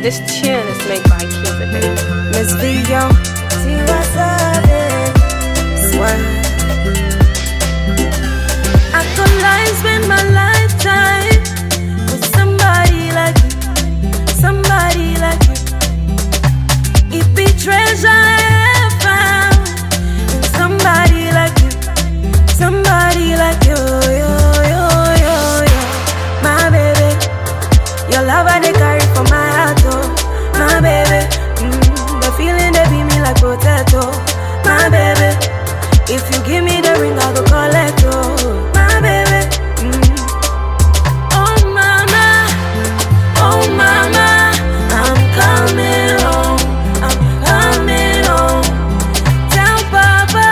This tune is made by Cuba, baby. Miss Vio, see what's up, swear. I could lie, spend my lifetime with somebody like you, somebody like you. It be treasure I have found in somebody like you, somebody like you, my baby. Your love I dey carry for my heart, oh, my baby. The feeling they beat me like potato, my baby. If you give me the ring, I'll go collect, oh, my baby. Oh mama, I'm coming home, I'm coming home. Tell Papa,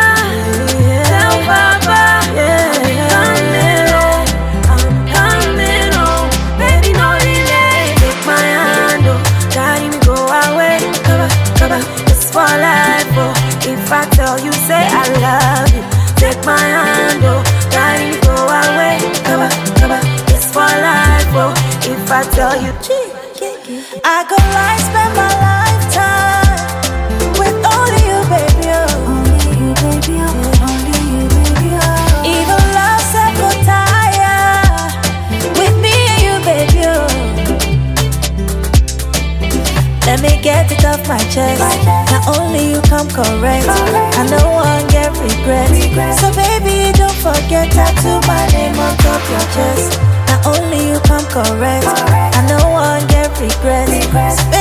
yeah, I'm coming home. Baby, no delay. Take my hand, oh, carry me go away. Cover, it's for life, oh. If I tell you, say I love you. Take my hand, oh, carry me go away. Cover, it's for life, oh. If I tell you, I could lie, spend my lifetime with only you, baby, oh. Only you, baby, oh. Only you, baby, oh. Even love said go tire with me and you, baby, oh. Let me get it off my chest. Not only you come correct, I no one get regret. So baby, don't forget tattoo my name on top your chest. Not only you come correct, I no one get regret.